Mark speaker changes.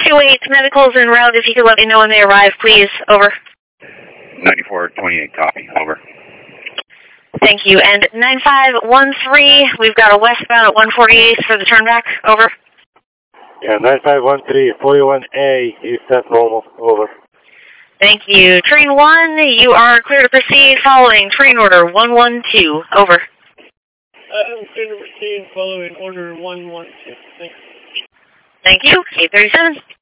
Speaker 1: 228 medicals en route. If you could let me know when they arrive, please. Over.
Speaker 2: 9428, copy. Over.
Speaker 1: Thank you. And 9513, we've got a westbound at 148 for the turnback. Over.
Speaker 3: Yeah, 9513, 41A, east set normal. Over.
Speaker 1: Thank you. Train 1, you are clear to proceed following train order 112. Over.
Speaker 4: I'm clear to proceed following order 112. Thanks.
Speaker 1: Thank you. 837.